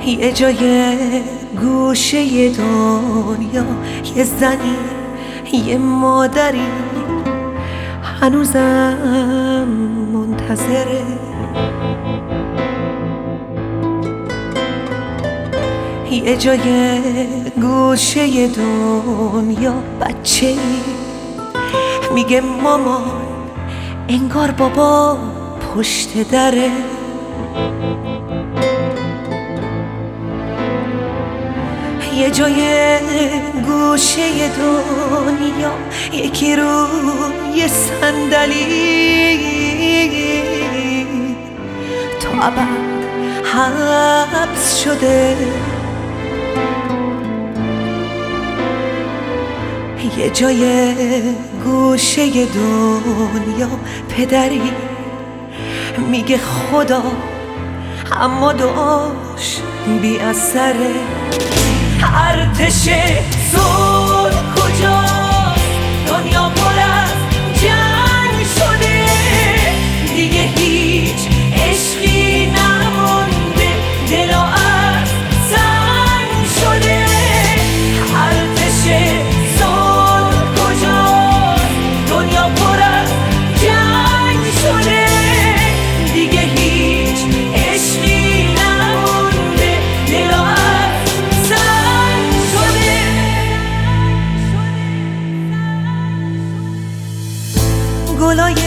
یه جای گوشه دنیا، یه زنی، یه مادری هنوزم منتظره. یه جای گوشه دنیا بچه‌ای میگه مامان، انگار بابا پشت دره. یه جای گوشه دنیا یکی روی صندلی تا ابد حبس شده. یه جای گوشه دنیا پدری میگه خدا، اما دعاش بی اثره. ارتش صلح کجاست؟ دنیا پر از جنگ شده، دیگه هیچ عشقی نمونده، دلا از سنگ شده. ارتش صلح کجاست؟ دنیا پر از جنگ شده، دیگه هیچ عشقی نمونده، دلا از سنگ شده. گلای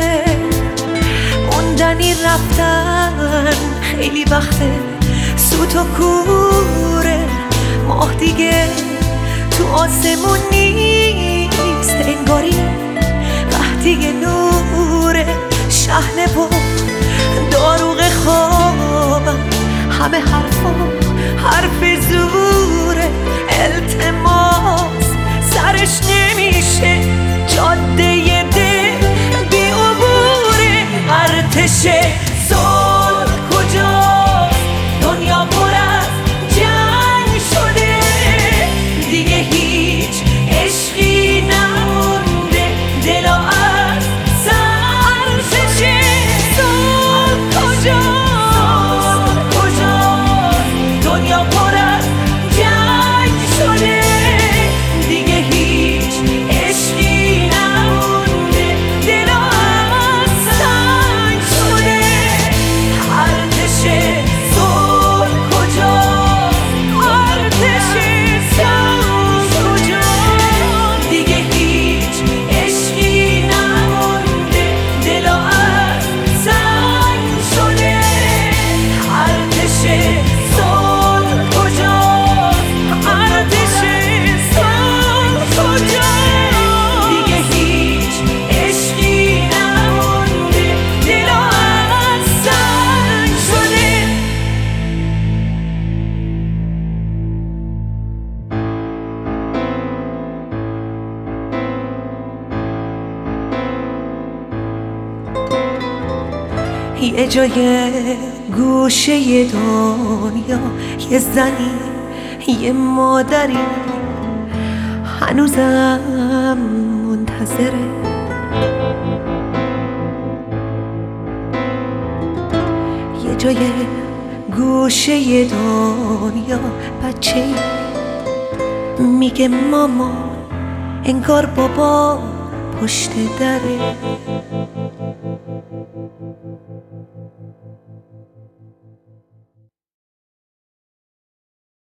موندنی رفتن، خیلی وقته سوت و کوره، ماه دیگه تو آسمون نیست، انگاری قحطی نوره. شحنه و داروغ خوابم، همه حرف زوره. التماس سرش نمیشه، جاده دل بی عبوره. ارتش صلح کجاست؟ دنیا پر از جنگ شده، دیگه هیچ عشقی نمونده، دلا از سنگ شده. صلح کجاست؟ دنیا پر از جنگ شده، دیگه هیچ عشقی نمونده، دلا از سنگ شده. ارتش صلح کجاست؟ ارتش صلح کجاست؟ دیگه هیچ عشقی نمونده، دلا از سنگ شده. ارتش صلح کجاست؟ ارتش صلح کجاست؟ دیگه هیچ عشقی نمونده، دلا از سنگ شده. یه جای گوشه دنیا، یه زنی، یه مادری هنوزم منتظره. یه جای گوشه دنیا بچه‌ای میگه مامان، انگار بابا پشت دره.